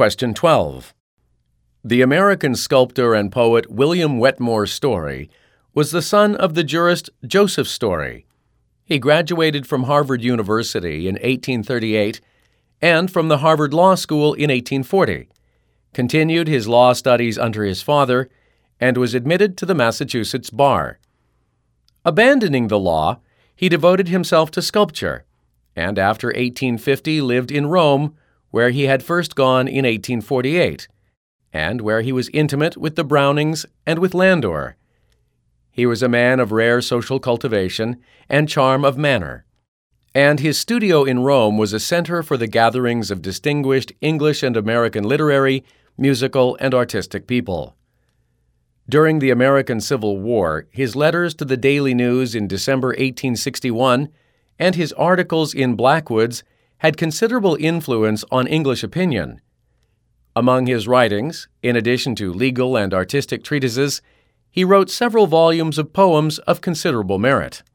Question 12. The American sculptor and poet William Wetmore Story was the son of the jurist Joseph Story. He graduated from Harvard University in 1838 and from the Harvard Law School in 1840, continued his law studies under his father, and was admitted to the Massachusetts bar. Abandoning the law, he devoted himself to sculpture, and after 1850 lived in Rome, where he had first gone in 1848, and where he was intimate with the Brownings and with Landor. He was a man of rare social cultivation and charm of manner, and his studio in Rome was a center for the gatherings of distinguished English and American literary, musical, and artistic people. During the American Civil War, his letters to the Daily News in December 1861 and his articles in Blackwood's had considerable influence on English opinion. Among his writings, in addition to legal and artistic treatises, he wrote several volumes of poems of considerable merit.